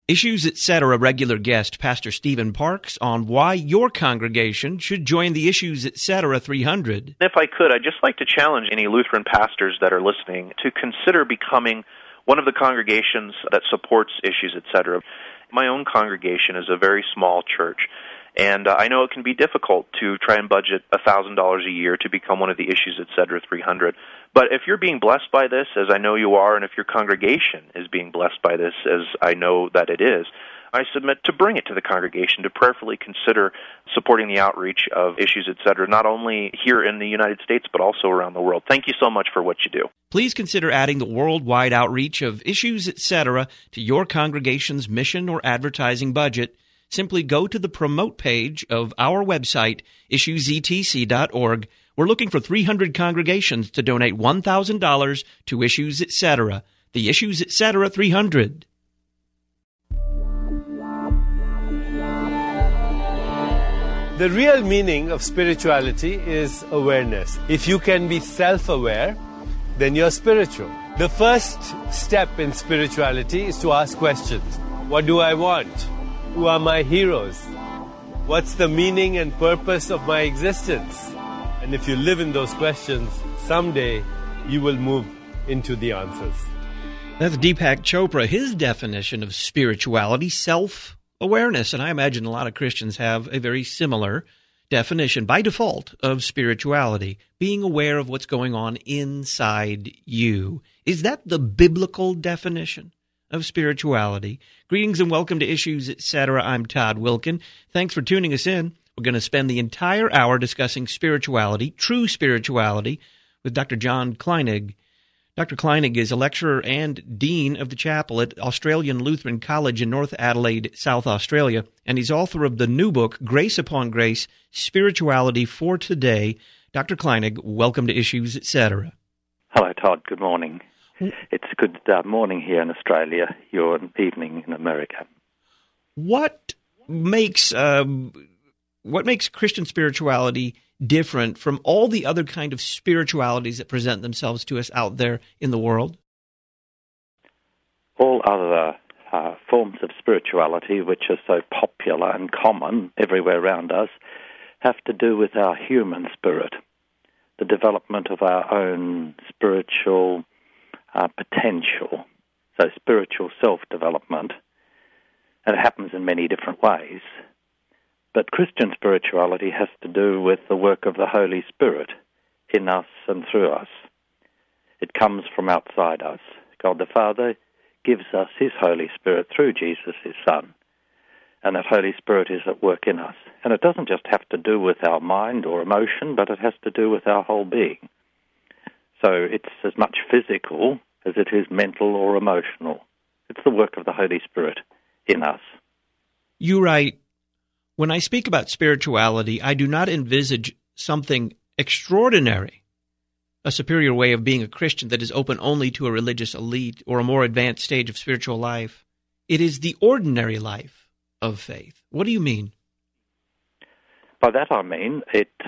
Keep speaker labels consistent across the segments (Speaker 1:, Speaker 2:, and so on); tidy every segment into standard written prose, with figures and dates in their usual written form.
Speaker 1: Issues Etc. regular guest Pastor Stephen Parks on why your congregation should join the Issues Etc. 300.
Speaker 2: If I could, I'd just like to challenge any Lutheran pastors that are listening to consider becoming one of the congregations that supports Issues Etc. My own congregation is a very small church, and I know it can be difficult to try and budget $1,000 a year to become one of the Issues Etc. 300. But if you're being blessed by this, as I know you are, and if your congregation is being blessed by this, as I know that it is, I submit to bring it to the congregation to prayerfully consider supporting the outreach of Issues Etc., not only here in the United States, but also around the world. Thank you so much for what you do.
Speaker 1: Please consider adding the worldwide outreach of Issues Etc. to your congregation's mission or advertising budget. Simply go to the promote page of our website, issuesetc.org. We're looking for 300 congregations to donate $1,000 to Issues Etc., the Issues Etc. 300.
Speaker 3: The real meaning of spirituality is awareness. If you can be self-aware, then you're spiritual. The first step in spirituality is to ask questions. What do I want? Who are my heroes? What's the meaning and purpose of my existence? And if you live in those questions, someday you will move into the answers.
Speaker 1: That's Deepak Chopra. His definition of spirituality, self-awareness. And I imagine a lot of Christians have a very similar definition by default of spirituality, being aware of what's going on inside you. Is that the biblical definition of spirituality? Greetings and welcome to Issues Etc. I'm Todd Wilkin. Thanks for tuning us in. We're going to spend the entire hour discussing spirituality, true spirituality, with Dr. John Kleinig. Dr. Kleinig is a lecturer and dean of the chapel at Australian Lutheran College in North Adelaide, South Australia, and he's author of the new book, Grace Upon Grace, Spirituality for Today. Dr. Kleinig, welcome to Issues Etc.
Speaker 4: Hello, Todd. Good morning. It's a good morning here in Australia. Your evening in America.
Speaker 1: What makes Christian spirituality different from all the other kind of spiritualities that present themselves to us out there in the world?
Speaker 4: All other forms of spirituality, which are so popular and common everywhere around us, have to do with our human spirit, the development of our own spiritual potential, so spiritual self-development, and it happens in many different ways. But Christian spirituality has to do with the work of the Holy Spirit in us and through us. It comes from outside us. God the Father gives us His Holy Spirit through Jesus, His Son, and that Holy Spirit is at work in us. And it doesn't just have to do with our mind or emotion, but it has to do with our whole being. So it's as much physical as it is mental or emotional. It's the work of the Holy Spirit in us.
Speaker 1: You write, when I speak about spirituality, I do not envisage something extraordinary, a superior way of being a Christian that is open only to a religious elite or a more advanced stage of spiritual life. It is the ordinary life of faith. What do you mean?
Speaker 4: By that I mean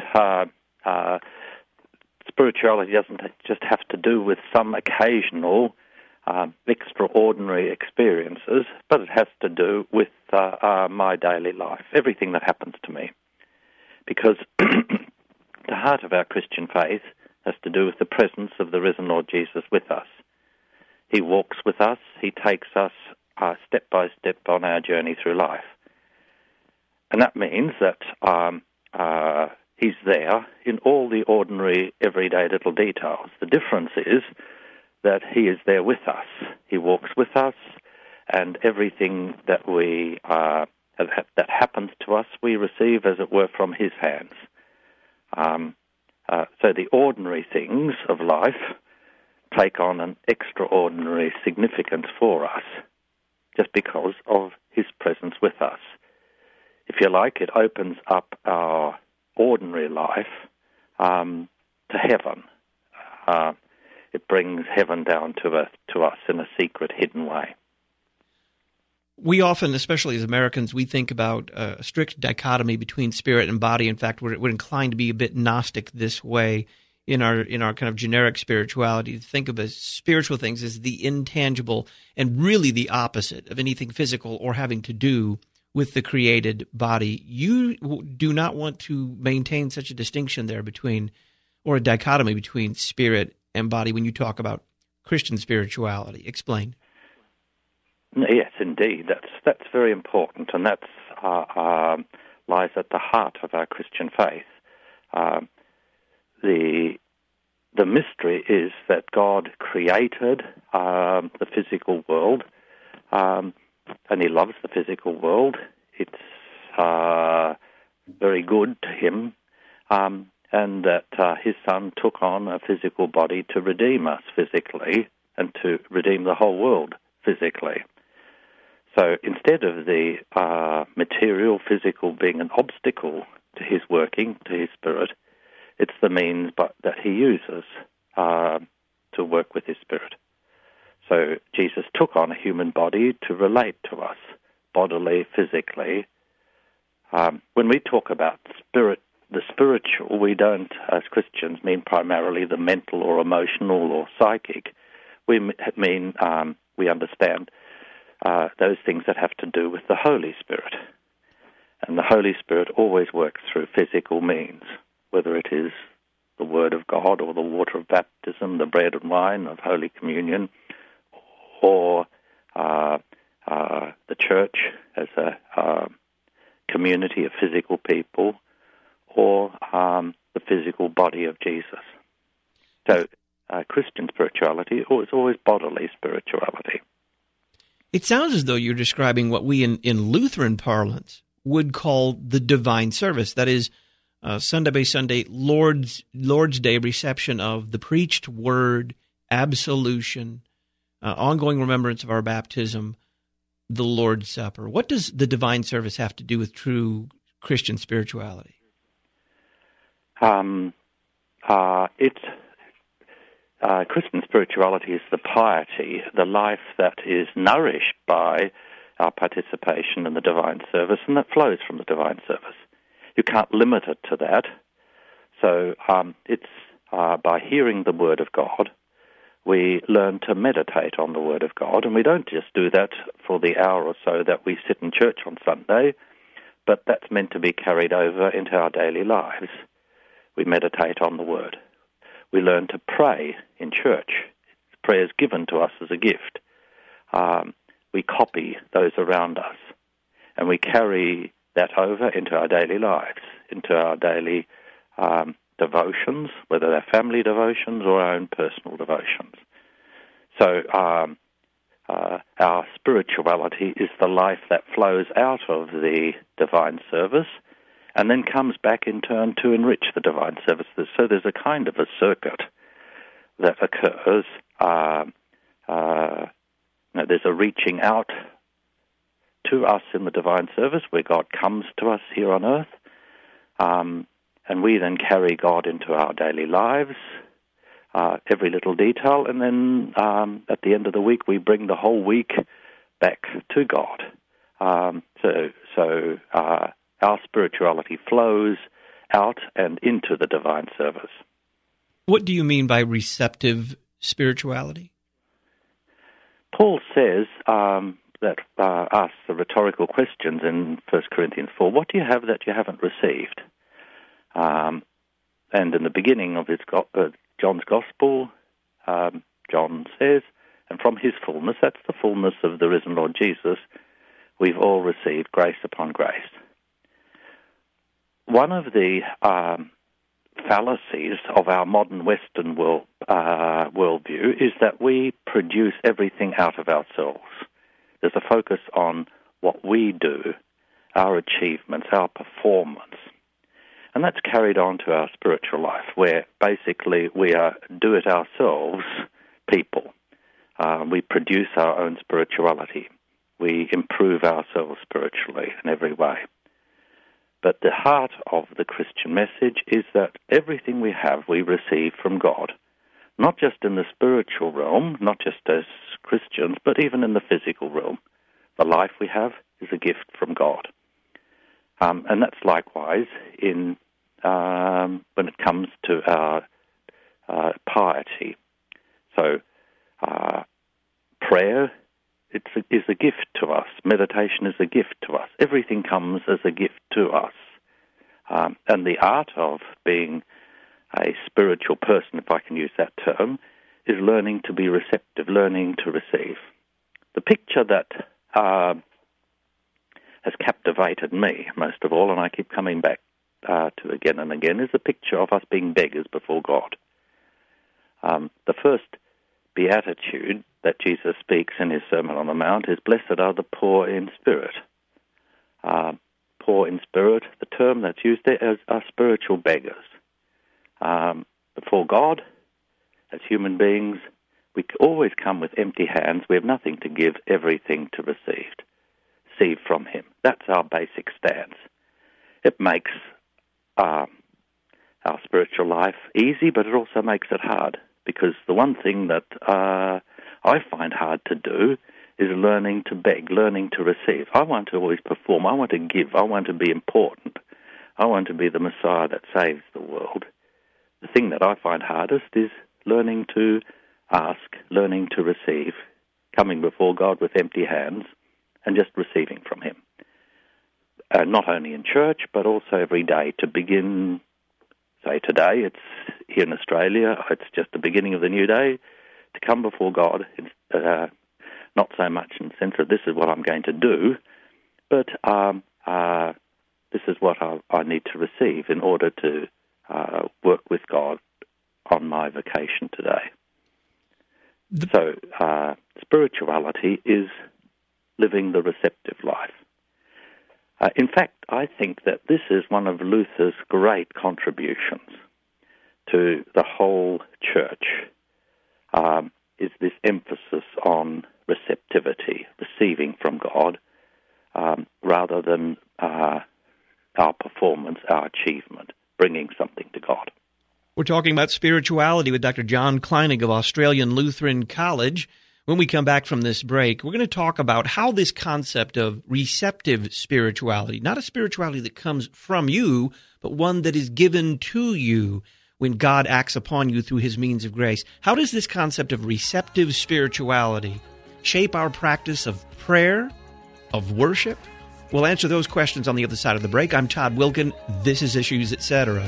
Speaker 4: spirituality doesn't just have to do with some occasional extraordinary experiences, but it has to do with my daily life, everything that happens to me. Because the heart of our Christian faith has to do with the presence of the risen Lord Jesus with us. He walks with us. He takes us step by step on our journey through life. And that means that He's there in all the ordinary, everyday little details. The difference is that He is there with us. He walks with us, and everything that that happens to us, we receive, as it were, from His hands. So the ordinary things of life take on an extraordinary significance for us, just because of His presence with us. If you like, it opens up our ordinary life to heaven. It brings heaven down to earth to us in a secret, hidden way.
Speaker 1: We often, especially as Americans, we think about a strict dichotomy between spirit and body. In fact, we're inclined to be a bit Gnostic this way. in our kind of generic spirituality, to think of as spiritual things as the intangible and really the opposite of anything physical or having to do with the created body. You do not want to maintain such a distinction there between, or a dichotomy between spirit and body when you talk about Christian spirituality. Explain.
Speaker 4: Yes, indeed. That's very important, and that's lies at the heart of our Christian faith. The mystery is that God created the physical world, and He loves the physical world. It's very good to Him, and that His Son took on a physical body to redeem us physically and to redeem the whole world physically. So instead of the material, physical being an obstacle to His working, to His Spirit, it's the means that He uses to work with His Spirit. So Jesus took on a human body to relate to us, bodily, physically. When we talk about the spiritual, we don't, as Christians, mean primarily the mental or emotional or psychic. We mean, we understand those things that have to do with the Holy Spirit. And the Holy Spirit always works through physical means, whether it is the Word of God or the water of baptism, the bread and wine of Holy Communion, or the church as a community of physical people, or the physical body of Jesus. So Christian spirituality is always bodily spirituality.
Speaker 1: It sounds as though you're describing what we in Lutheran parlance would call the divine service. That is, Sunday by Sunday, Lord's Day reception of the preached word, absolution, ongoing remembrance of our baptism, the Lord's Supper. What does the divine service have to do with true Christian spirituality?
Speaker 4: Christian spirituality is the piety, the life that is nourished by our participation in the divine service and that flows from the divine service. You can't limit it to that. So it's by hearing the Word of God, we learn to meditate on the Word of God, and we don't just do that for the hour or so that we sit in church on Sunday, but that's meant to be carried over into our daily lives. We meditate on the Word. We learn to pray in church. Prayer is given to us as a gift. We copy those around us, and we carry that over into our daily lives, into our daily devotions, whether they're family devotions or our own personal devotions. So our spirituality is the life that flows out of the divine service and then comes back in turn to enrich the divine service. So there's a kind of a circuit that occurs. There's a reaching out to us in the divine service where God comes to us here on earth, and we then carry God into our daily lives, every little detail, and then at the end of the week we bring the whole week back to God. So our spirituality flows out and into the divine service.
Speaker 1: What do you mean by receptive spirituality?
Speaker 4: Paul says that asks the rhetorical questions in 1 Corinthians 4, what do you have that you haven't received? And in the beginning of John's Gospel, John says, and from his fullness, that's the fullness of the risen Lord Jesus, we've all received grace upon grace. One of the fallacies of our modern Western worldview is that we produce everything out of ourselves. There's a focus on what we do, our achievements, our performance. And that's carried on to our spiritual life, where basically we are do-it-ourselves people. We produce our own spirituality. We improve ourselves spiritually in every way. But the heart of the Christian message is that everything we have, we receive from God, not just in the spiritual realm, not just as Christians, but even in the physical realm. The life we have is a gift from God. And that's likewise when it comes to our piety. So prayer is a gift to us. Meditation is a gift to us. Everything comes as a gift to us. And the art of being a spiritual person, if I can use that term, is learning to be receptive, learning to receive. The picture that has captivated me most of all, and I keep coming back to again and again, is the picture of us being beggars before God. The first beatitude that Jesus speaks in his Sermon on the Mount is, "Blessed are the poor in spirit." Poor in spirit, the term that's used there is are spiritual beggars. Before God, as human beings, we always come with empty hands. We have nothing to give, everything to receive from him. That's our basic stance. It makes our spiritual life easy, but it also makes it hard, because the one thing that I find hard to do is learning to beg, learning to receive. I want to always perform. I want to give. I want to be important. I want to be the Messiah that saves the world. The thing that I find hardest is learning to ask, learning to receive, coming before God with empty hands and just receiving from him. Not only in church, but also every day. To begin, say today, it's here in Australia, it's just the beginning of the new day, to come before God, not so much in the sense that this is what I'm going to do, but this is what I need to receive in order to work with God on my vocation today. So spirituality is living the receptive life. In fact, I think that this is one of Luther's great contributions to the whole church, is this emphasis on receptivity, receiving from God, rather than our performance, our achievement, bringing something to God.
Speaker 1: We're talking about spirituality with Dr. John Kleinig of Australian Lutheran College. When we come back from this break, we're going to talk about how this concept of receptive spirituality, not a spirituality that comes from you, but one that is given to you when God acts upon you through his means of grace. How does this concept of receptive spirituality shape our practice of prayer, of worship? We'll answer those questions on the other side of the break. I'm Todd Wilkin. This is Issues, Etc.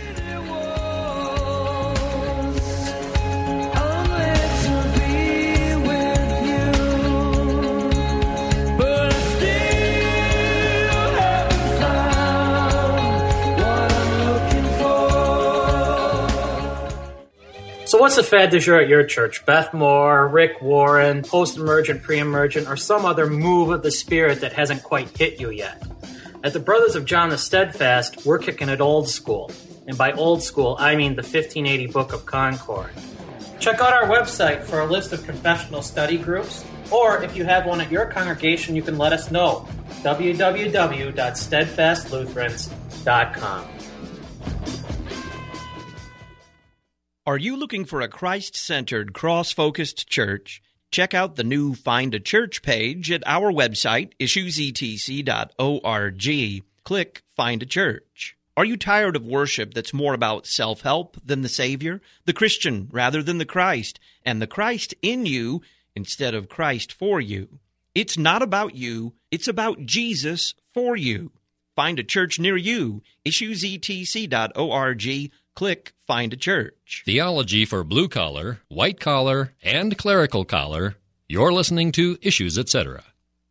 Speaker 5: So what's the fad du jour at your church? Beth Moore, Rick Warren, post-emergent, pre-emergent, or some other move of the Spirit that hasn't quite hit you yet? At the Brothers of John the Steadfast, we're kicking it old school. And by old school, I mean the 1580 Book of Concord. Check out our website for a list of confessional study groups, or if you have one at your congregation, you can let us know. www.steadfastlutherans.com.
Speaker 1: Are you looking for a Christ-centered, cross-focused church? Check out the new Find a Church page at our website, issuesetc.org. Click Find a Church. Are you tired of worship that's more about self-help than the Savior, the Christian rather than the Christ, and the Christ in you instead of Christ for you? It's not about you, it's about Jesus for you. Find a church near you, issuesetc.org. Click Find a Church.
Speaker 6: Theology for blue collar, white collar, and clerical collar. You're listening to Issues, Etc.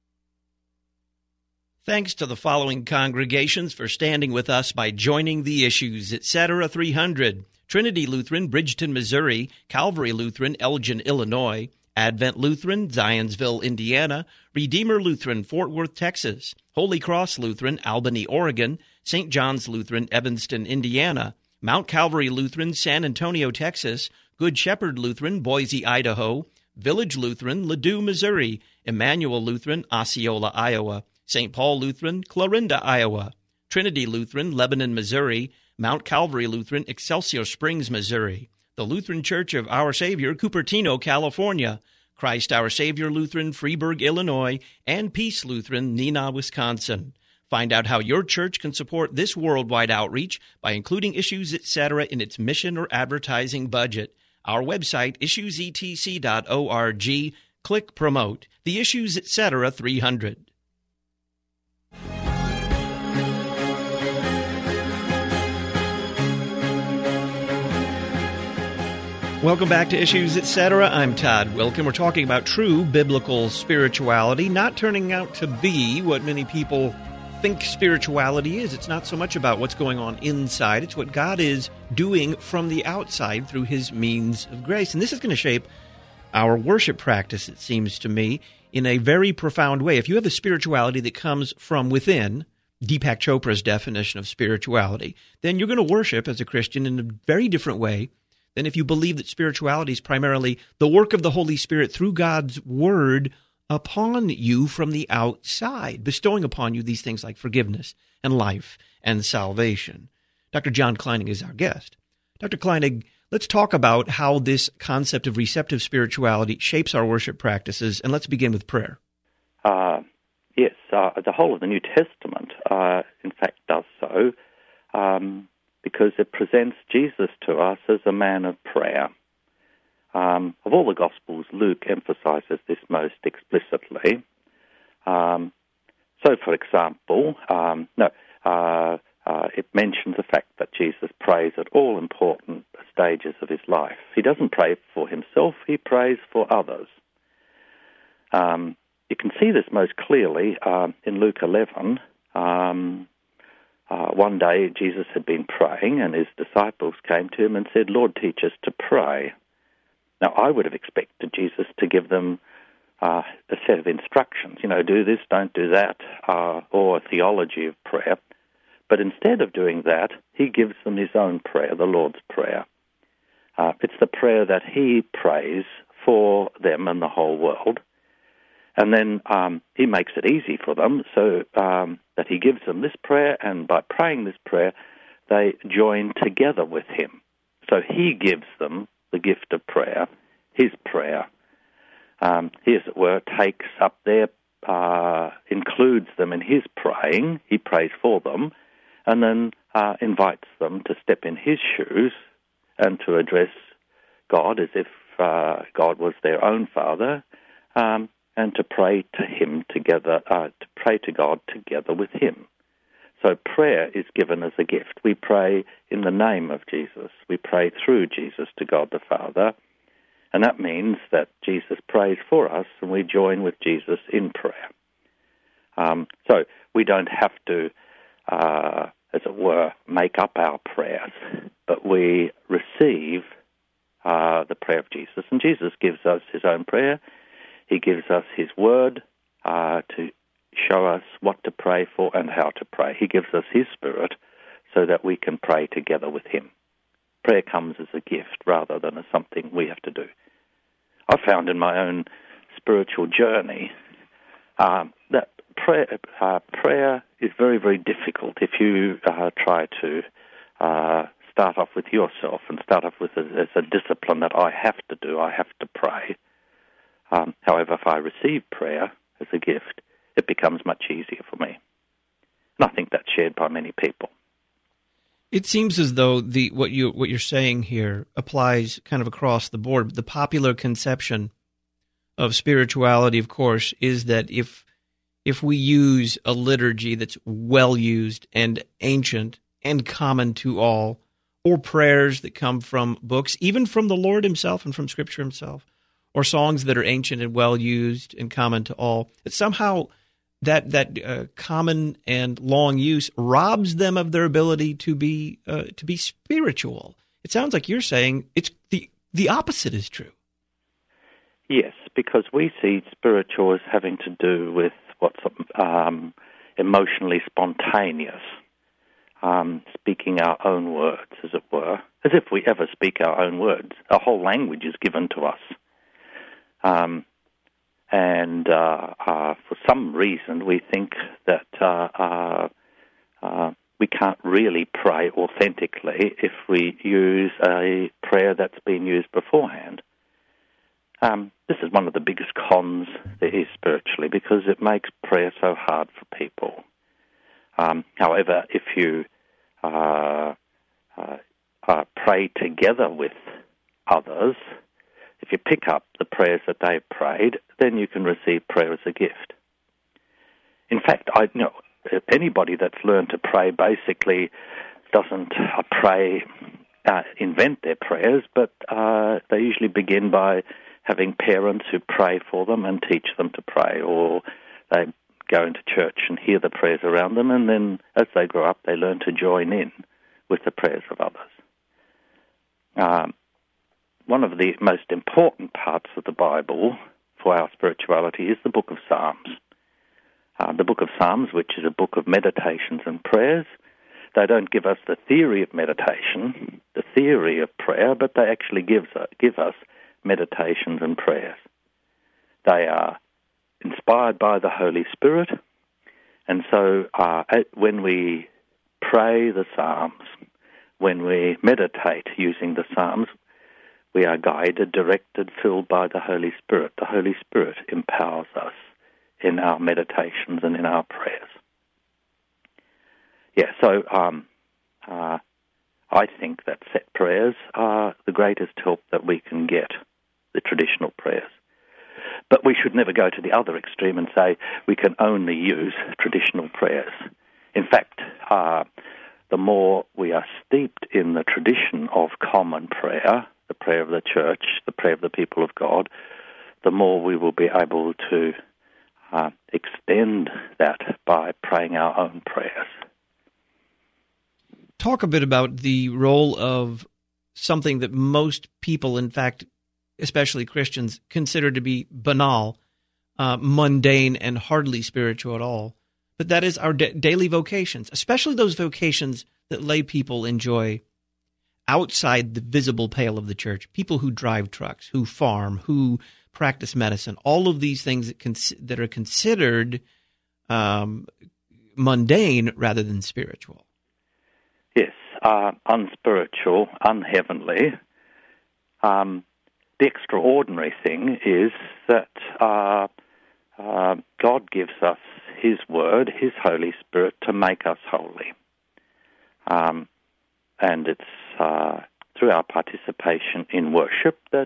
Speaker 1: Thanks to the following congregations for standing with us by joining the Issues, Etc. 300. Trinity Lutheran, Bridgeton, Missouri. Calvary Lutheran, Elgin, Illinois. Advent Lutheran, Zionsville, Indiana. Redeemer Lutheran, Fort Worth, Texas. Holy Cross Lutheran, Albany, Oregon. St. John's Lutheran, Evanston, Indiana. Mount Calvary Lutheran, San Antonio, Texas. Good Shepherd Lutheran, Boise, Idaho. Village Lutheran, Ladue, Missouri. Emmanuel Lutheran, Osceola, Iowa. St. Paul Lutheran, Clarinda, Iowa. Trinity Lutheran, Lebanon, Missouri. Mount Calvary Lutheran, Excelsior Springs, Missouri. The Lutheran Church of Our Savior, Cupertino, California. Christ Our Savior Lutheran, Freeburg, Illinois. And Peace Lutheran, Neenah, Wisconsin. Find out how your church can support this worldwide outreach by including Issues Etc. in its mission or advertising budget. Our website, issuesetc.org. Click Promote. The Issues Etc. 300. Welcome back to Issues Etc. I'm Todd Wilkin. We're talking about true biblical spirituality, not turning out to be what many people think spirituality is. It's not so much about what's going on inside. It's what God is doing from the outside through his means of grace. And this is going to shape our worship practice, it seems to me, in a very profound way. If you have a spirituality that comes from within, Deepak Chopra's definition of spirituality, then you're going to worship as a Christian in a very different way than if you believe that spirituality is primarily the work of the Holy Spirit through God's Word upon you from the outside, bestowing upon you these things like forgiveness and life and salvation. Dr. John Kleinig is our guest. Dr. Kleinig, let's talk about how this concept of receptive spirituality shapes our worship practices, and let's begin with prayer.
Speaker 4: Yes, the whole of the New Testament, in fact, does so, because it presents Jesus to us as a man of prayer. Of all the Gospels, Luke emphasizes this most explicitly. So, for example, it mentions the fact that Jesus prays at all important stages of his life. He doesn't pray for himself, he prays for others. You can see this most clearly in Luke 11. One day Jesus had been praying and his disciples came to him and said, "Lord, teach us to pray." Now, I would have expected Jesus to give them a set of instructions, do this, don't do that, or a theology of prayer. But instead of doing that, he gives them his own prayer, the Lord's Prayer. It's the prayer that he prays for them and the whole world. And then he makes it easy for them so that he gives them this prayer, and by praying this prayer, they join together with him. So he gives them the gift of prayer, his prayer. He, as it were, takes up their, includes them in his praying. He prays for them, and then invites them to step in his shoes and to address God as if God was their own Father, and to pray to him together, to pray to God together with him. So prayer is given as a gift. We pray in the name of Jesus. We pray through Jesus to God the Father. And that means that Jesus prays for us and we join with Jesus in prayer. So we don't have to, as it were, make up our prayers, but we receive the prayer of Jesus. And Jesus gives us his own prayer. He gives us his word to show us what to pray for and how to pray. He gives us his Spirit so that we can pray together with him. Prayer comes as a gift rather than as something we have to do. I found in my own spiritual journey that prayer is very, very difficult if you try to start off with yourself and start off with as a discipline that I have to do, I have to pray. However, if I receive prayer as a gift, it becomes much easier for me. And I think that's shared by many people.
Speaker 1: It seems as though what you're saying here applies kind of across the board. The popular conception of spirituality, of course, is that if we use a liturgy that's well used and ancient and common to all, or prayers that come from books, even from the Lord himself and from Scripture himself, or songs that are ancient and well used and common to all, that somehow that common and long use robs them of their ability to be spiritual. It sounds like you're saying it's the opposite is true.
Speaker 4: Yes, because we see spiritual as having to do with what's emotionally spontaneous, speaking our own words, as it were, as if we ever speak our own words. Our whole language is given to us. And for some reason, we think that we can't really pray authentically if we use a prayer that's been used beforehand. This is one of the biggest cons there is spiritually, because it makes prayer so hard for people. However, if you pray together with others, if you pick up the prayers that they've prayed, then you can receive prayer as a gift. In fact, anybody that's learned to pray basically doesn't invent their prayers, but they usually begin by having parents who pray for them and teach them to pray, or they go into church and hear the prayers around them, and then as they grow up, they learn to join in with the prayers of others. One of the most important parts of the Bible for our spirituality is the book of Psalms. The book of Psalms, which is a book of meditations and prayers. They don't give us the theory of meditation, the theory of prayer, but they actually give us meditations and prayers. They are inspired by the Holy Spirit, and so when we pray the Psalms, when we meditate using the Psalms, we are guided, directed, filled by the Holy Spirit. The Holy Spirit empowers us in our meditations and in our prayers. Yeah, so I think that set prayers are the greatest help that we can get, the traditional prayers. But we should never go to the other extreme and say we can only use traditional prayers. In fact, the more we are steeped in the tradition of common prayer, the prayer of the church, the prayer of the people of God, the more we will be able to extend that by praying our own prayers.
Speaker 1: Talk a bit about the role of something that most people, in fact, especially Christians, consider to be banal, mundane, and hardly spiritual at all. But that is our daily vocations, especially those vocations that lay people enjoy outside the visible pale of the church. People who drive trucks, who farm, who practice medicine, all of these things that are considered mundane rather than spiritual.
Speaker 4: Yes, unspiritual, unheavenly. The extraordinary thing is that God gives us His Word, His Holy Spirit, to make us holy. And it's through our participation in worship that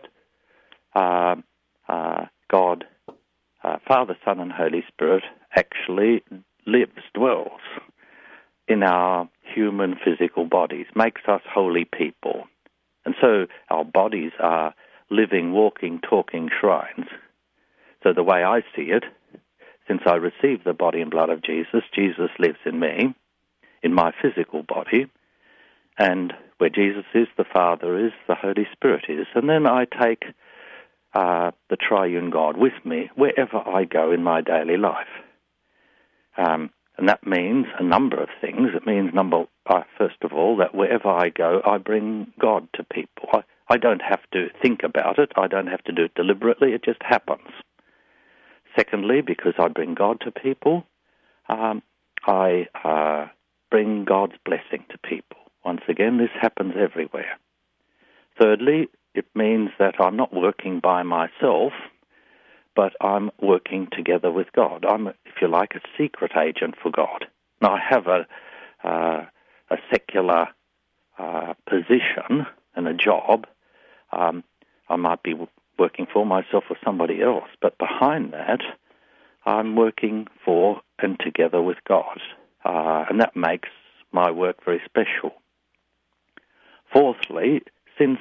Speaker 4: God, Father, Son, and Holy Spirit actually dwells in our human physical bodies, makes us holy people. And so our bodies are living, walking, talking shrines. So the way I see it, since I received the body and blood of Jesus, Jesus lives in me, in my physical body, and where Jesus is, the Father is, the Holy Spirit is. And then I take the triune God with me wherever I go in my daily life. And that means a number of things. It means, first of all, that wherever I go, I bring God to people. I don't have to think about it. I don't have to do it deliberately. It just happens. Secondly, because I bring God to people, I bring God's blessing to people. Once again, this happens everywhere. Thirdly, it means that I'm not working by myself, but I'm working together with God. I'm, if you like, a secret agent for God. Now, I have a secular position and a job. I might be working for myself or somebody else, but behind that, I'm working for and together with God. And that makes my work very special. Fourthly, since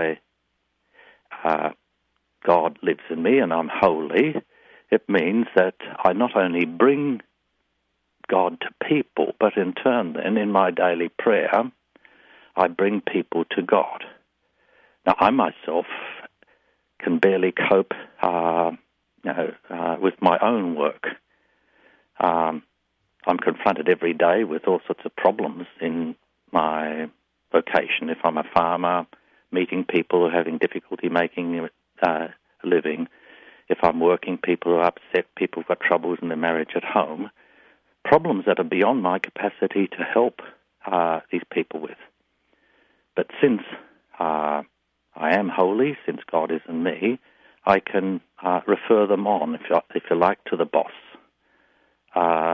Speaker 4: God lives in me and I'm holy, it means that I not only bring God to people, but in turn then, in my daily prayer, I bring people to God. Now, I myself can barely cope with my own work. I'm confronted every day with all sorts of problems in my vocation. If I'm a farmer, meeting people who are having difficulty making a living. If I'm working, people who are upset, people who've got troubles in their marriage at home. Problems that are beyond my capacity to help these people with. But since I am holy, since God is in me, I can refer them on, if you like, to the boss,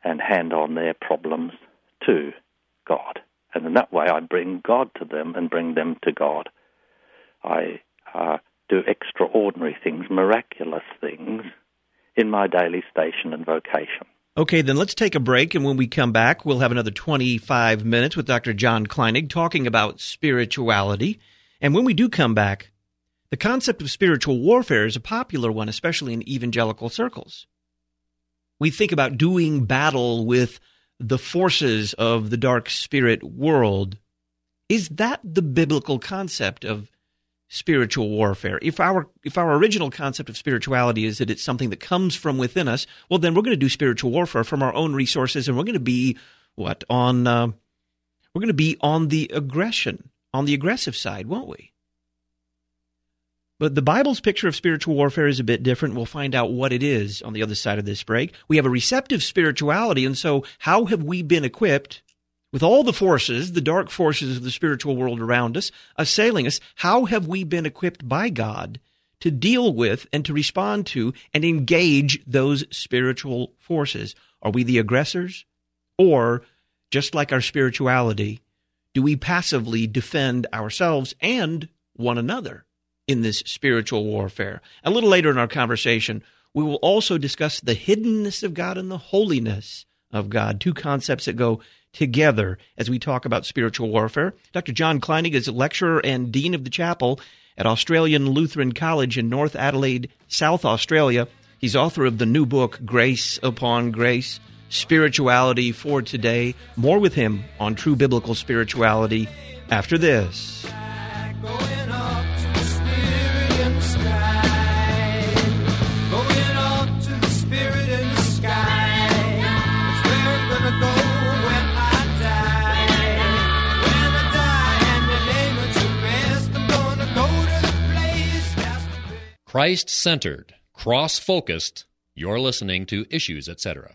Speaker 4: and hand on their problems to God. And in that way, I bring God to them and bring them to God. I do extraordinary things, miraculous things, in my daily station and vocation.
Speaker 1: Okay, then let's take a break, and when we come back, we'll have another 25 minutes with Dr. John Kleinig talking about spirituality. And when we do come back, the concept of spiritual warfare is a popular one, especially in evangelical circles. We think about doing battle with the forces of the dark spirit world. Is that the biblical concept of spiritual warfare? If our original concept of spirituality is that it's something that comes from within us, well, then we're going to do spiritual warfare from our own resources, and we're going to be on the aggressive side, won't we? But the Bible's picture of spiritual warfare is a bit different. We'll find out what it is on the other side of this break. We have a receptive spirituality, and so how have we been equipped with all the forces, the dark forces of the spiritual world around us, assailing us? How have we been equipped by God to deal with and to respond to and engage those spiritual forces? Are we the aggressors? Or, just like our spirituality, do we passively defend ourselves and one another in this spiritual warfare? A little later in our conversation, we will also discuss the hiddenness of God and the holiness of God, two concepts that go together as we talk about spiritual warfare. Dr. John Kleinig is a lecturer and dean of the chapel at Australian Lutheran College in North Adelaide, South Australia. He's author of the new book, Grace Upon Grace, Spirituality for Today. More with him on True Biblical Spirituality after this.
Speaker 6: Christ-centered, cross-focused, you're listening to Issues, Etc.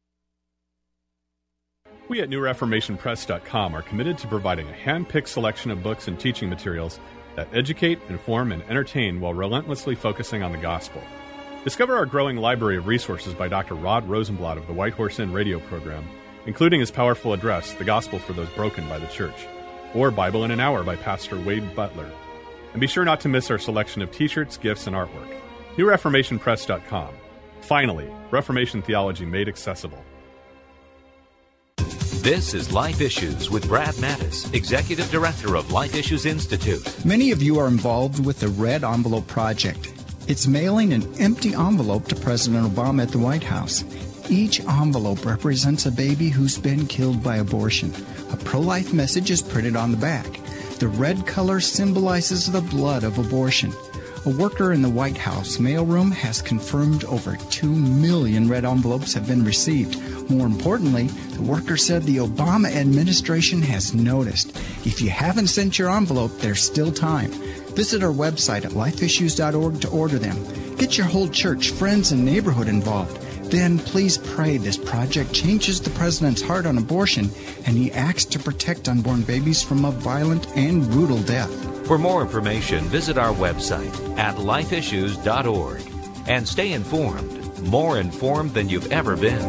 Speaker 7: We at NewReformationPress.com are committed to providing a hand-picked selection of books and teaching materials that educate, inform, and entertain while relentlessly focusing on the gospel. Discover our growing library of resources by Dr. Rod Rosenblatt of the White Horse Inn radio program, including his powerful address, The Gospel for Those Broken by the Church, or Bible in an Hour by Pastor Wade Butler. And be sure not to miss our selection of t-shirts, gifts, and artwork. NewReformationPress.com. Finally, Reformation theology made accessible.
Speaker 8: This is Life Issues with Brad Mattis, Executive Director of Life Issues Institute.
Speaker 9: Many of you are involved with the Red Envelope Project. It's mailing an empty envelope to President Obama at the White House. Each envelope represents a baby who's been killed by abortion. A pro-life message is printed on the back. The red color symbolizes the blood of abortion. A worker in the White House mailroom has confirmed over 2 million red envelopes have been received. More importantly, the worker said the Obama administration has noticed. If you haven't sent your envelope, there's still time. Visit our website at lifeissues.org to order them. Get your whole church, friends, and neighborhood involved. Then please pray this project changes the president's heart on abortion and he acts to protect unborn babies from a violent and brutal death.
Speaker 8: For more information, visit our website at lifeissues.org and stay informed, more informed than you've ever been.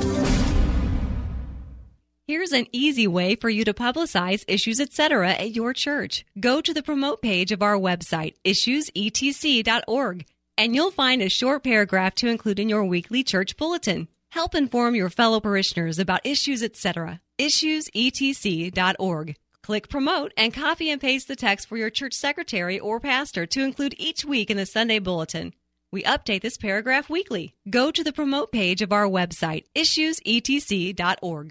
Speaker 10: Here's an easy way for you to publicize Issues, Etc. at your church. Go to the promote page of our website, issuesetc.org. And you'll find a short paragraph to include in your weekly church bulletin. Help inform your fellow parishioners about Issues, Etc. issuesetc.org. Click Promote and copy and paste the text for your church secretary or pastor to include each week in the Sunday bulletin. We update this paragraph weekly. Go to the Promote page of our website, issuesetc.org.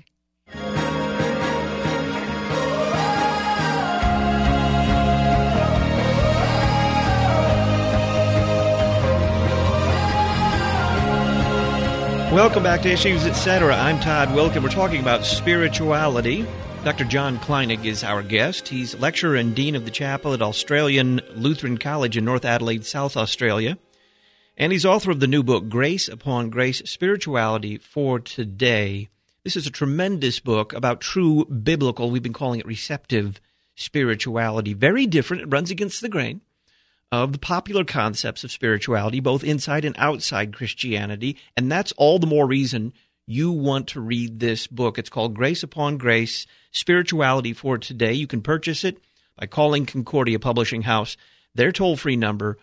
Speaker 1: Welcome back to Issues, Etc. I'm Todd Wilken. We're talking about spirituality. Dr. John Kleinig is our guest. He's lecturer and dean of the chapel at Australian Lutheran College in North Adelaide, South Australia. And he's author of the new book, Grace Upon Grace, Spirituality for Today. This is a tremendous book about true biblical, we've been calling it receptive spirituality. Very different. It runs against the grain of the popular concepts of spirituality, both inside and outside Christianity, and that's all the more reason you want to read this book. It's called Grace Upon Grace, Spirituality for Today. You can purchase it by calling Concordia Publishing House. Their toll-free number,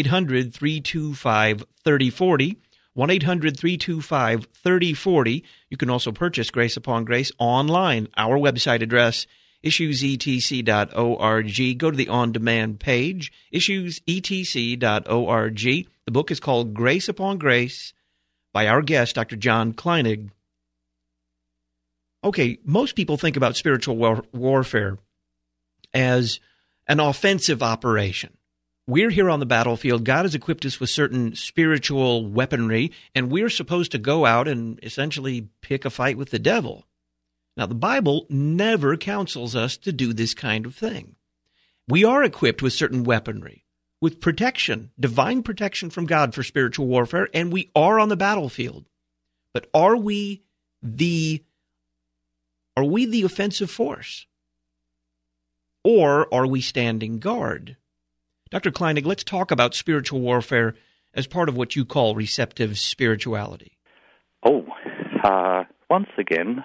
Speaker 1: 1-800-325-3040, 1-800-325-3040. You can also purchase Grace Upon Grace online. Our website address, issuesetc.org. Go to the on-demand page, issuesetc.org. The book is called Grace Upon Grace by our guest, Dr. John Kleinig. Okay, most people think about spiritual warfare as an offensive operation. We're here on the battlefield. God has equipped us with certain spiritual weaponry, and we're supposed to go out and essentially pick a fight with the devil. Now, the Bible never counsels us to do this kind of thing. We are equipped with certain weaponry, with protection, divine protection from God for spiritual warfare, and we are on the battlefield. But are we the offensive force? Or are we standing guard? Dr. Kleinig, let's talk about spiritual warfare as part of what you call receptive spirituality.
Speaker 4: Once again,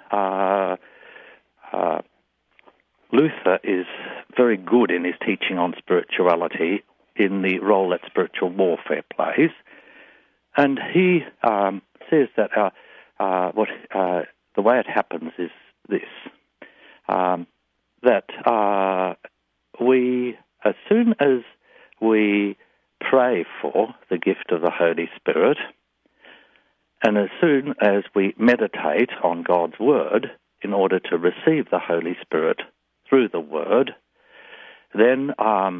Speaker 4: Luther is very good in his teaching on spirituality in the role that spiritual warfare plays. And he says that the way it happens is this, that we, as soon as we pray for the gift of the Holy Spirit, and as soon as we meditate on God's Word in order to receive the Holy Spirit through the Word, then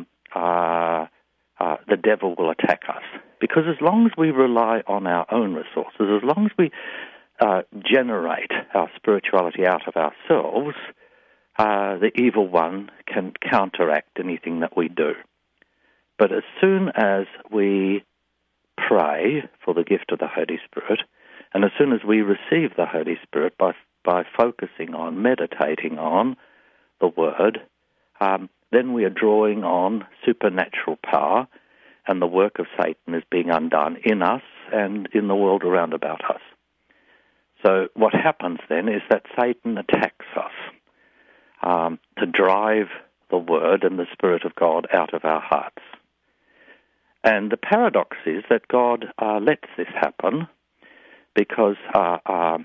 Speaker 4: the devil will attack us. Because as long as we rely on our own resources, as long as we generate our spirituality out of ourselves, the evil one can counteract anything that we do. But as soon as we pray for the gift of the Holy Spirit, and as soon as we receive the Holy Spirit by focusing on, meditating on the Word, then we are drawing on supernatural power, and the work of Satan is being undone in us and in the world around about us. So what happens then is that Satan attacks us to drive the Word and the Spirit of God out of our hearts. And the paradox is that God lets this happen because the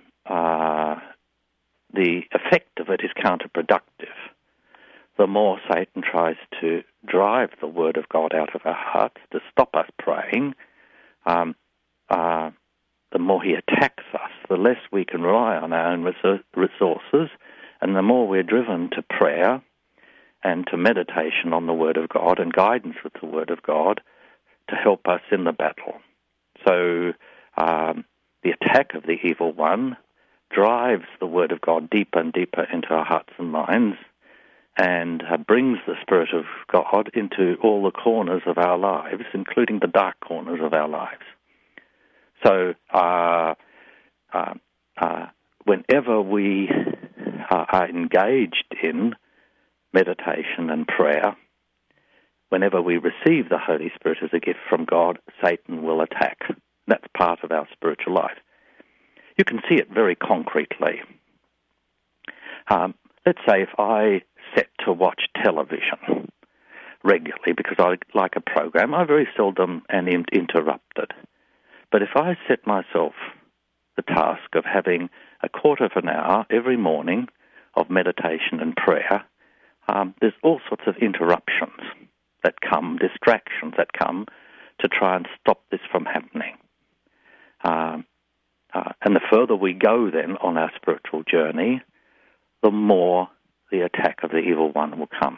Speaker 4: effect of it is counterproductive. The more Satan tries to drive the Word of God out of our hearts to stop us praying, the more he attacks us, the less we can rely on our own resources, and the more we're driven to prayer and to meditation on the Word of God and guidance with the Word of God to help us in the battle. So the attack of the evil one drives the Word of God deeper and deeper into our hearts and minds, and brings the Spirit of God into all the corners of our lives, including the dark corners of our lives. So whenever we are engaged in meditation and prayer, whenever we receive the Holy Spirit as a gift from God, Satan will attack. That's part of our spiritual life. You can see it very concretely. Let's say if I set to watch television regularly because I like a program, I very seldom am interrupted. But if I set myself the task of having a quarter of an hour every morning of meditation and prayer, there's all sorts of interruptions that come, distractions that come to try and stop this from happening. And the further we go then on our spiritual journey, the more the attack of the evil one will come.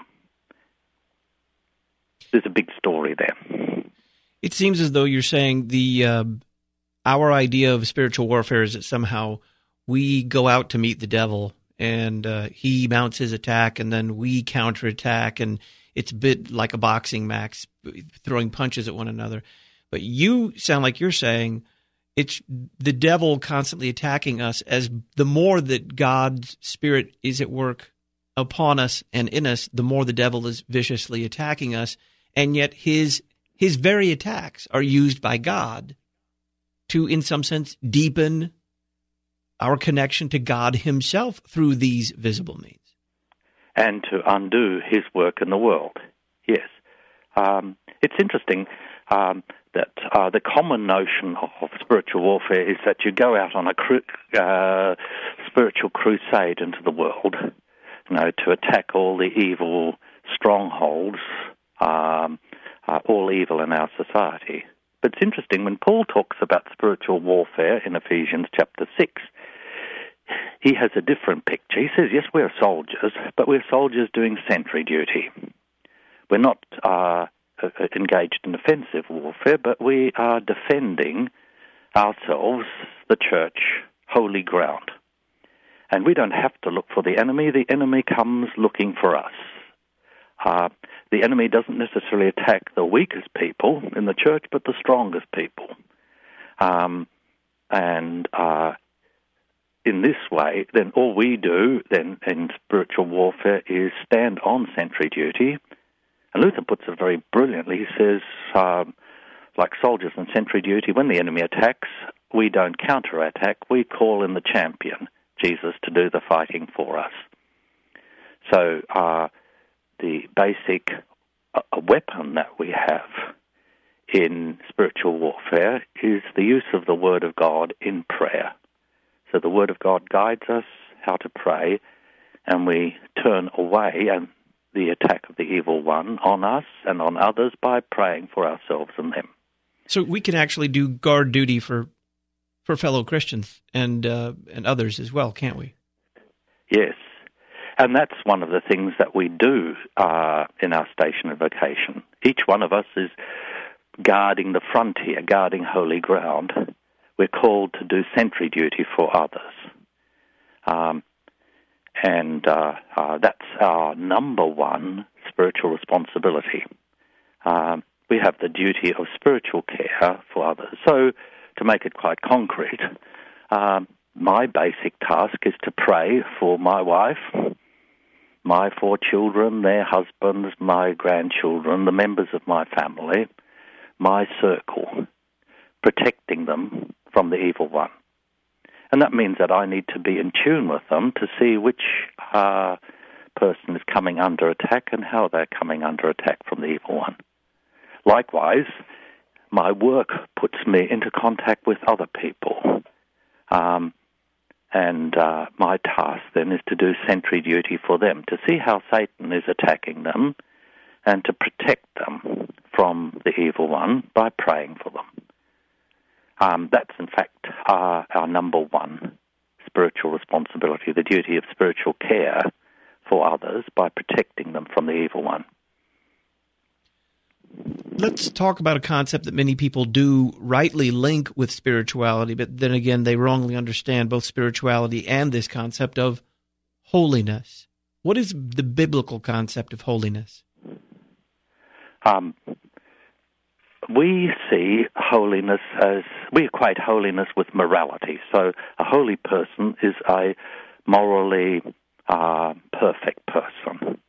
Speaker 4: There's a big story there.
Speaker 1: It seems as though you're saying our idea of spiritual warfare is that somehow we go out to meet the devil and he mounts his attack and then we counterattack, and it's a bit like a boxing match, throwing punches at one another. But you sound like you're saying it's the devil constantly attacking us, as the more that God's Spirit is at work upon us and in us, the more the devil is viciously attacking us, and yet his very attacks are used by God to, in some sense, deepen our connection to God himself through these visible means.
Speaker 4: And to undo his work in the world, yes. It's interesting that the common notion of spiritual warfare is that you go out on a spiritual crusade into the world, to attack all the evil strongholds, all evil in our society. But it's interesting, when Paul talks about spiritual warfare in Ephesians chapter 6, he has a different picture. He says, yes, we're soldiers, but we're soldiers doing sentry duty. We're not engaged in offensive warfare, but we are defending ourselves, the church, holy ground. And we don't have to look for the enemy. The enemy comes looking for us. The enemy doesn't necessarily attack the weakest people in the church, but the strongest people. In this way, then all we do then in spiritual warfare is stand on sentry duty. And Luther puts it very brilliantly. He says, like soldiers in sentry duty, when the enemy attacks, we don't counterattack. We call in the champion, Jesus, to do the fighting for us. So the basic weapon that we have in spiritual warfare is the use of the Word of God in prayer. So the Word of God guides us how to pray, and we turn away and the attack of the evil one on us and on others by praying for ourselves and them.
Speaker 1: So we can actually do guard duty for fellow Christians and others as well, can't we?
Speaker 4: Yes. And that's one of the things that we do in our station of vocation. Each one of us is guarding the frontier, guarding holy ground. We're called to do sentry duty for others. That's our number one spiritual responsibility. We have the duty of spiritual care for others. So, to make it quite concrete, my basic task is to pray for my wife, my 4 children, their husbands, my grandchildren, the members of my family, my circle, protecting them from the evil one. And that means that I need to be in tune with them to see which person is coming under attack and how they're coming under attack from the evil one. Likewise, my work puts me into contact with other people. My task then is to do sentry duty for them, to see how Satan is attacking them and to protect them from the evil one by praying for them. That's, in fact, our number one spiritual responsibility, the duty of spiritual care for others by protecting them from the evil one.
Speaker 1: Let's talk about a concept that many people do rightly link with spirituality, but then again, they wrongly understand both spirituality and this concept of holiness. What is the biblical concept of holiness?
Speaker 4: We see holiness as, we equate holiness with morality. So a holy person is a morally perfect person.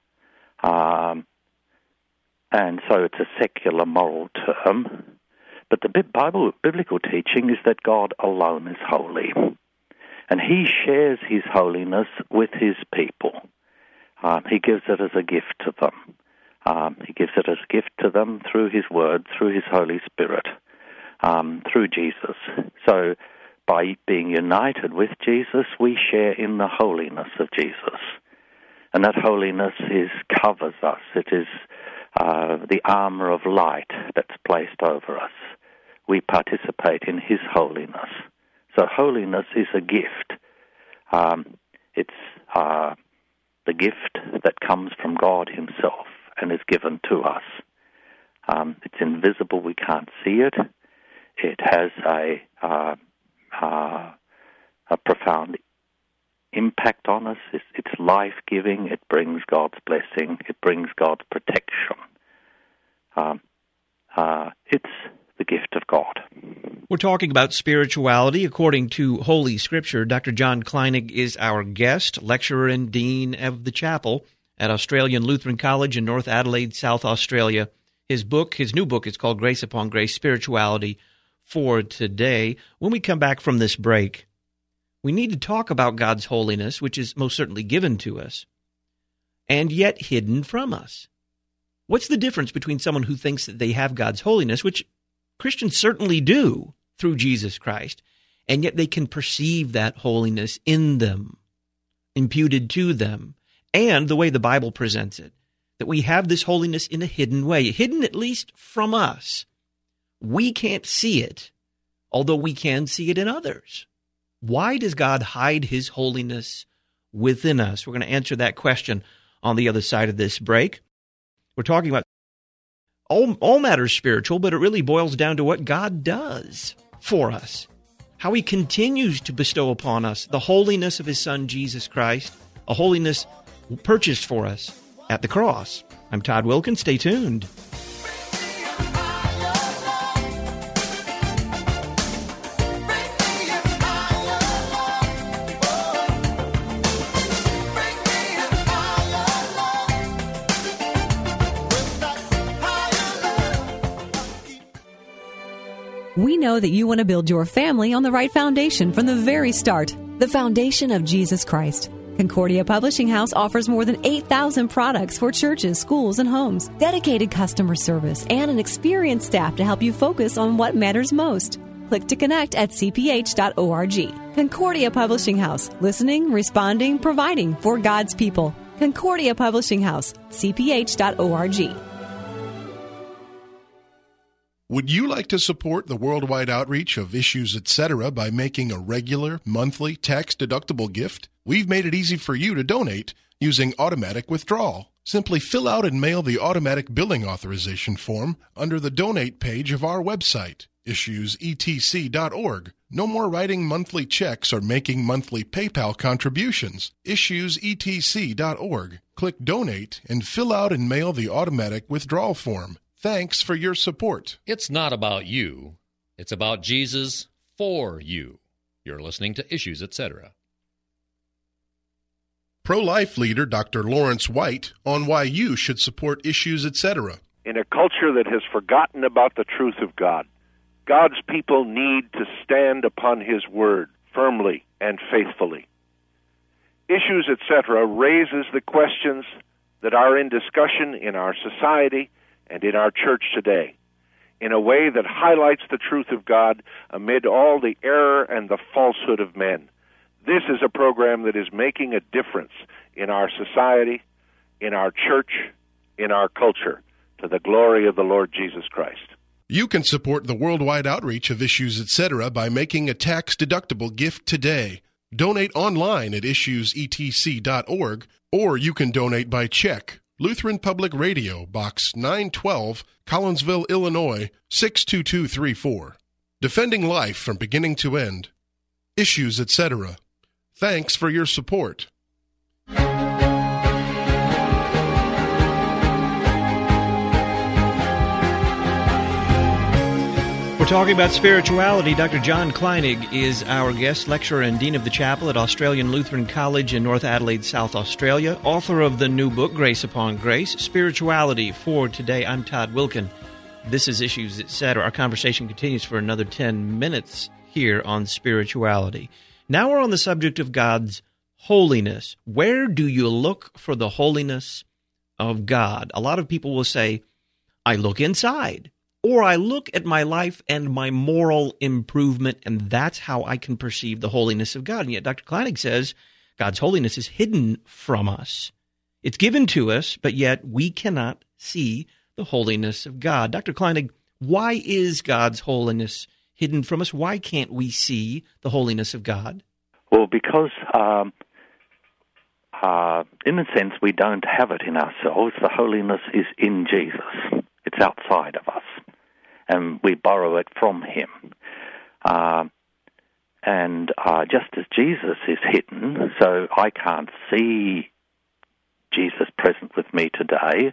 Speaker 4: And so it's a secular moral term. But the biblical teaching is that God alone is holy. And he shares his holiness with his people. He gives it as a gift to them. He gives it as a gift to them through his word, through his Holy Spirit, through Jesus. So by being united with Jesus, we share in the holiness of Jesus. And that holiness covers us. It is the armor of light that's placed over us. We participate in his holiness. So holiness is a gift. It's the gift that comes from God himself and is given to us. It's invisible, we can't see it. It has a profound impact on us. It's life-giving. It brings God's blessing. It brings God's protection. It's the gift of God.
Speaker 1: We're talking about spirituality according to Holy Scripture. Dr. John Kleinig is our guest, lecturer and dean of the chapel at Australian Lutheran College in North Adelaide, South Australia. His new book is called Grace Upon Grace, Spirituality for Today. When we come back from this break, We need to talk about God's holiness, which is most certainly given to us, and yet hidden from us. What's the difference between someone who thinks that they have God's holiness, which Christians certainly do through Jesus Christ, and yet they can perceive that holiness in them, imputed to them, and the way the Bible presents it, that we have this holiness in a hidden way, hidden at least from us. We can't see it, although we can see it in others. Why does God hide his holiness within us? We're going to answer that question on the other side of this break. We're talking about all matters spiritual, but it really boils down to what God does for us, how he continues to bestow upon us the holiness of his Son, Jesus Christ, a holiness purchased for us at the cross. I'm Todd Wilkins. Stay tuned.
Speaker 10: We know that you want to build your family on the right foundation from the very start, the foundation of Jesus Christ. Concordia Publishing House offers more than 8,000 products for churches, schools, and homes, dedicated customer service, and an experienced staff to help you focus on what matters most. Click to connect at cph.org. Concordia Publishing House, listening, responding, providing for God's people. Concordia Publishing House, cph.org.
Speaker 11: Would you like to support the worldwide outreach of Issues Etc. by making a regular, monthly, tax-deductible gift? We've made it easy for you to donate using automatic withdrawal. Simply fill out and mail the automatic billing authorization form under the donate page of our website, issuesetc.org. No more writing monthly checks or making monthly PayPal contributions. Issuesetc.org. Click Donate and fill out and mail the automatic withdrawal form. Thanks for your support.
Speaker 6: It's not about you. It's about Jesus for you. You're listening to Issues, Etc.
Speaker 11: Pro-life leader Dr. Lawrence White on why you should support Issues, Etc.
Speaker 12: In a culture that has forgotten about the truth of God, God's people need to stand upon his word firmly and faithfully. Issues, Etc. raises the questions that are in discussion in our society and in our church today, in a way that highlights the truth of God amid all the error and the falsehood of men. This is a program that is making a difference in our society, in our church, in our culture, to the glory of the Lord Jesus Christ.
Speaker 11: You can support the worldwide outreach of Issues, Etc. by making a tax-deductible gift today. Donate online at issuesetc.org, or you can donate by check. Lutheran Public Radio, Box 912, Collinsville, Illinois, 62234. Defending life from beginning to end. Issues, Etc. Thanks for your support.
Speaker 1: We're talking about spirituality. Dr. John Kleinig is our guest, lecturer and dean of the chapel at Australian Lutheran College in North Adelaide, South Australia, author of the new book, Grace Upon Grace, Spirituality for Today. I'm Todd Wilkin. This is Issues, Etc. Our conversation continues for another 10 minutes here on spirituality. Now we're on the subject of God's holiness. Where do you look for the holiness of God? A lot of people will say, I look inside. Or I look at my life and my moral improvement, and that's how I can perceive the holiness of God. And yet Dr. Kleinig says God's holiness is hidden from us. It's given to us, but yet we cannot see the holiness of God. Dr. Kleinig, why is God's holiness hidden from us? Why can't we see the holiness of God?
Speaker 4: Well, because in a sense we don't have it in ourselves. The holiness is in Jesus. It's outside of us, and we borrow it from him. And just as Jesus is hidden, so I can't see Jesus present with me today,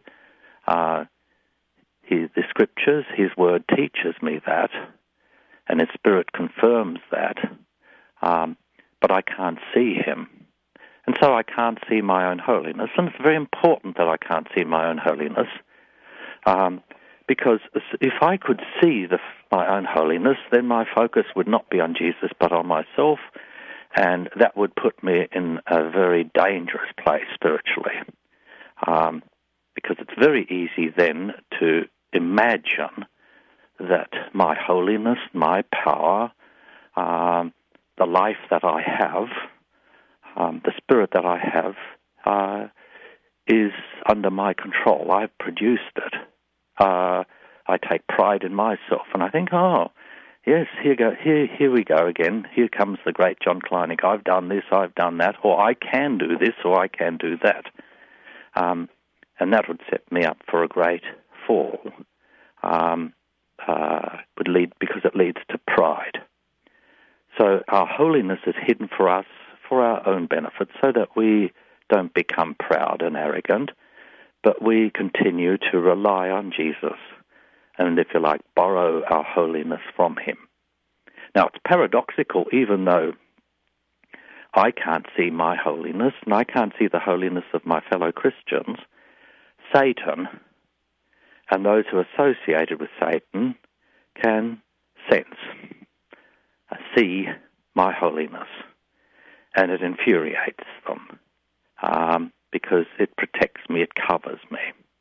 Speaker 4: the Scriptures, his word teaches me that, and his Spirit confirms that, but I can't see him. And so I can't see my own holiness, and it's very important that I can't see my own holiness, because if I could see my own holiness, then my focus would not be on Jesus but on myself, And that would put me in a very dangerous place spiritually, because it's very easy then to imagine that my holiness, my power, the life that I have, the spirit that I have, is under my control. I've produced it. I take pride in myself, and I think, oh, yes, here we go again. Here comes the great John Kleinig. I've done this, I've done that, or I can do this, or I can do that. And that would set me up for a great fall. Would lead, because it leads to pride. So our holiness is hidden for us for our own benefit, so that we don't become proud and arrogant, but we continue to rely on Jesus and, if you like, borrow our holiness from him. Now, it's paradoxical, even though I can't see my holiness and I can't see the holiness of my fellow Christians, Satan and those who are associated with Satan can sense, see my holiness, and it infuriates them because it protects me, it covers me.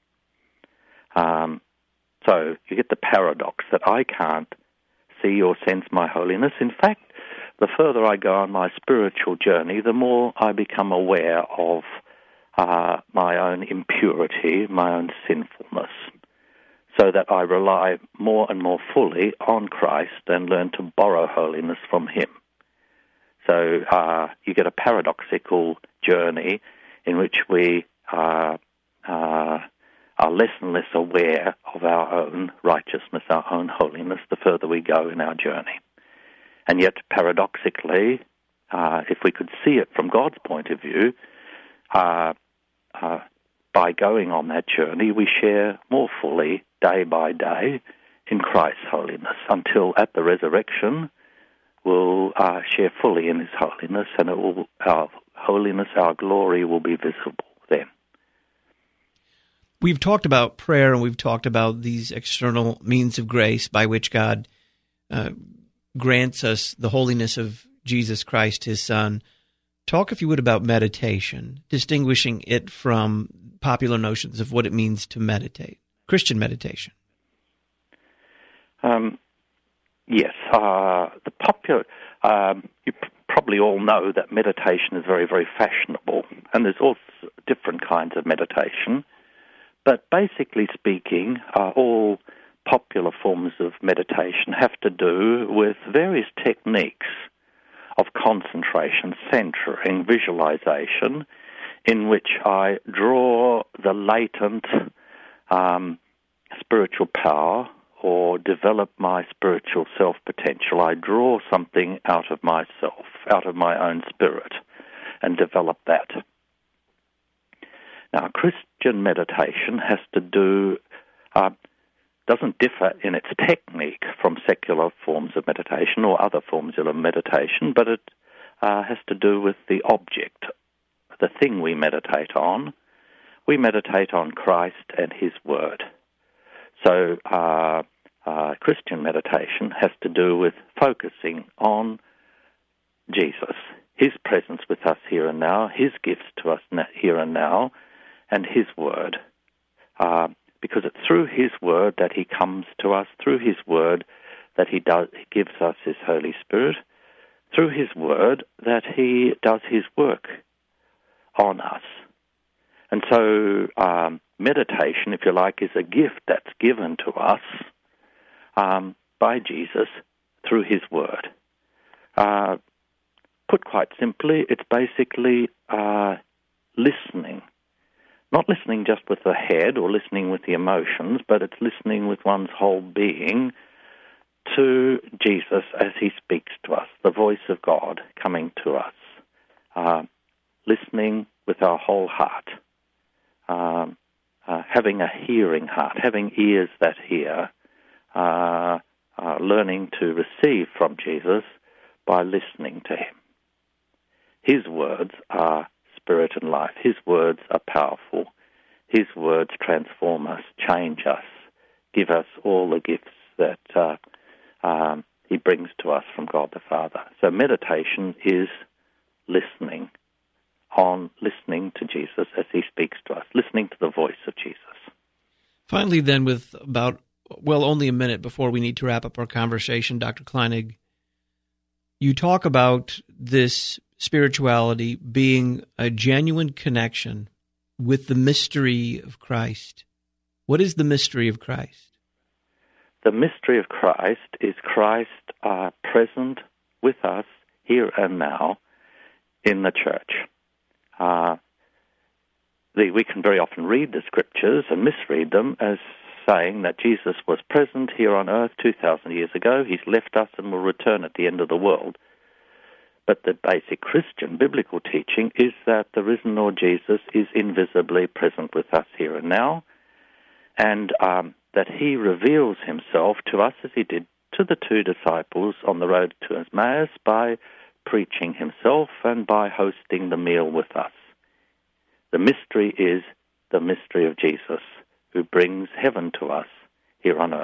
Speaker 4: So you get the paradox that I can't see or sense my holiness. In fact, the further I go on my spiritual journey, the more I become aware of my own impurity, my own sinfulness, so that I rely more and more fully on Christ and learn to borrow holiness from him. So you get a paradoxical journey in which we are less and less aware of our own righteousness, our own holiness, the further we go in our journey. And yet, paradoxically, if we could see it from God's point of view, by going on that journey, we share more fully, day by day, in Christ's holiness, until at the resurrection, we'll share fully in his holiness, and our holiness, our glory will be visible then.
Speaker 1: We've talked about prayer, and we've talked about these external means of grace by which God grants us the holiness of Jesus Christ, his Son. Talk, if you would, about meditation, distinguishing it from popular notions of what it means to meditate, Christian meditation.
Speaker 4: Yes, the popular. You probably all know that meditation is very, very fashionable, and there's all different kinds of meditation. But basically speaking, all popular forms of meditation have to do with various techniques of concentration, centering, visualization, in which I draw the latent spiritual power or develop my spiritual self-potential. I draw something out of myself, out of my own spirit, and develop that. Now, Christian meditation has to do, doesn't differ in its technique from secular forms of meditation or other forms of meditation, but it has to do with the object, the thing we meditate on. We meditate on Christ and his word. So Christian meditation has to do with focusing on Jesus, his presence with us here and now, his gifts to us here and now, and his word. Because it's through his word that he comes to us, through his word that he gives us his Holy Spirit, through his word that he does his work on us. And so meditation, if you like, is a gift that's given to us by Jesus through his word. Put quite simply, it's basically listening. Not listening just with the head or listening with the emotions, but it's listening with one's whole being to Jesus as he speaks to us, the voice of God coming to us. Listening with our whole heart. Having a hearing heart, having ears that hear, learning to receive from Jesus by listening to him. His words are spirit and life. His words are powerful. His words transform us, change us, give us all the gifts that he brings to us from God the Father. So meditation is listening to Jesus as he speaks to us, listening to the voice of Jesus.
Speaker 1: Finally, then, with about, only a minute before we need to wrap up our conversation, Dr. Kleinig, you talk about this spirituality being a genuine connection with the mystery of Christ. What is the mystery of Christ?
Speaker 4: The mystery of Christ is Christ present with us here and now in the church. We can very often read the Scriptures and misread them as saying that Jesus was present here on earth 2,000 years ago. He's left us and will return at the end of the world. But the basic Christian biblical teaching is that the risen Lord Jesus is invisibly present with us here and now, and that he reveals himself to us as he did to the two disciples on the road to Emmaus by preaching himself and by hosting the meal with us. The mystery is the mystery of Jesus, who brings heaven to us here on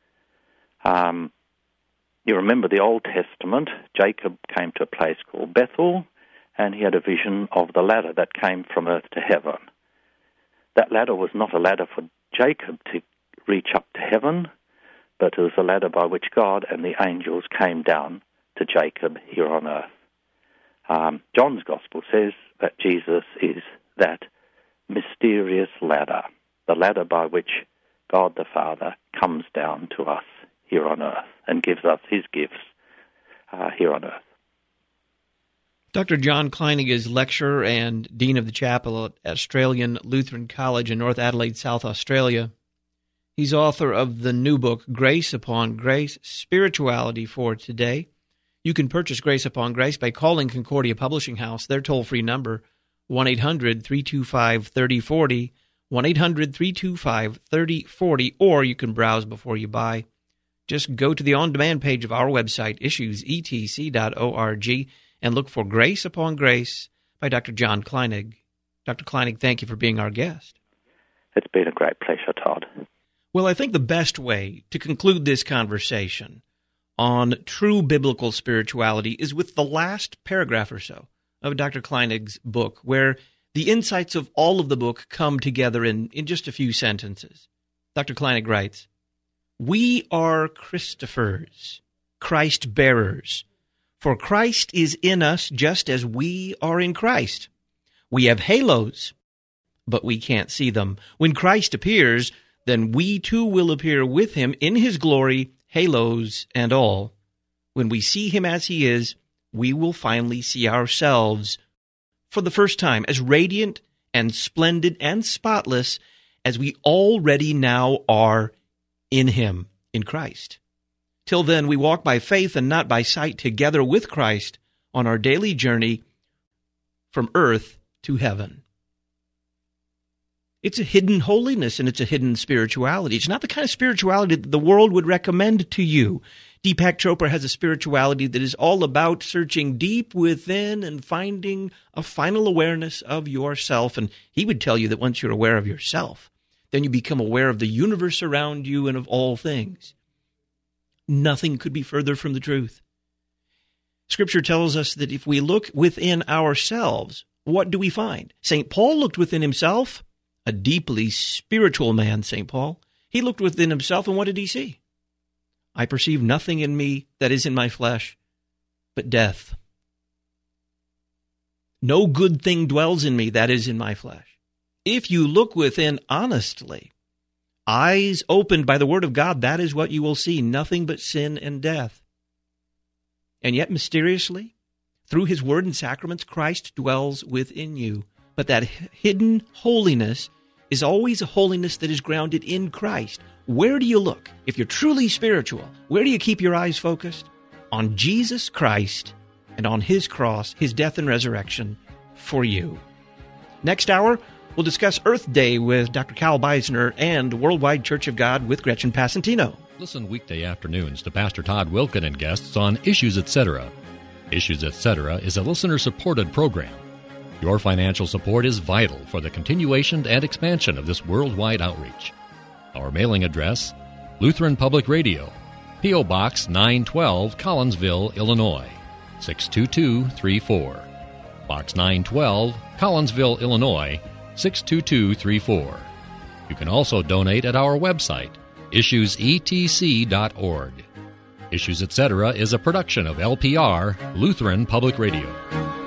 Speaker 4: earth. You remember the Old Testament, Jacob came to a place called Bethel, and he had a vision of the ladder that came from earth to heaven. That ladder was not a ladder for Jacob to reach up to heaven, but it was a ladder by which God and the angels came down to Jacob here on earth. John's Gospel says that Jesus is that mysterious ladder, the ladder by which God the Father comes down to us here on earth and gives us his gifts here on earth.
Speaker 1: Dr. John Kleinig is lecturer and Dean of the Chapel at Australian Lutheran College in North Adelaide, South Australia. He's author of the new book, Grace Upon Grace, Spirituality for Today. You can purchase Grace Upon Grace by calling Concordia Publishing House. Their toll-free number, 1-800-325-3040, 1-800-325-3040, or you can browse before you buy. Just go to the on-demand page of our website, issuesetc.org, and look for Grace Upon Grace by Dr. John Kleinig. Dr. Kleinig, thank you for being our guest.
Speaker 4: It's been a great pleasure, Todd.
Speaker 1: Well, I think the best way to conclude this conversation on true biblical spirituality is with the last paragraph or so of Dr. Kleinig's book, where the insights of all of the book come together in just a few sentences. Dr. Kleinig writes, "We are Christophers, Christ-bearers, for Christ is in us just as we are in Christ. We have halos, but we can't see them. When Christ appears, then we too will appear with him in his glory, halos and all. When we see him as he is, we will finally see ourselves for the first time as radiant and splendid and spotless as we already now are in him, in Christ. Till then, we walk by faith and not by sight together with Christ on our daily journey from earth to heaven." It's a hidden holiness and it's a hidden spirituality. It's not the kind of spirituality that the world would recommend to you. Deepak Chopra has a spirituality that is all about searching deep within and finding a final awareness of yourself. And he would tell you that once you're aware of yourself, then you become aware of the universe around you and of all things. Nothing could be further from the truth. Scripture tells us that if we look within ourselves, what do we find? St. Paul looked within himself, a deeply spiritual man, St. Paul. He looked within himself, and what did he see? "I perceive nothing in me that is in my flesh, but death. No good thing dwells in me that is in my flesh." If you look within honestly, eyes opened by the Word of God, that is what you will see, nothing but sin and death. And yet, mysteriously, through his Word and sacraments, Christ dwells within you. But that hidden holiness is always a holiness that is grounded in Christ. Where do you look? If you're truly spiritual, where do you keep your eyes focused? On Jesus Christ and on his cross, his death and resurrection for you. Next hour, we'll discuss Earth Day with Dr. Cal Beisner and Worldwide Church of God with Gretchen Passantino.
Speaker 6: Listen weekday afternoons to Pastor Todd Wilken and guests on Issues Etc. Issues Etc. is a listener-supported program. Your financial support is vital for the continuation and expansion of this worldwide outreach. Our mailing address, Lutheran Public Radio, P.O. Box 912, Collinsville, Illinois, 62234. Box 912, Collinsville, Illinois, 62234. You can also donate at our website, issuesetc.org. Issues Etc. is a production of LPR, Lutheran Public Radio.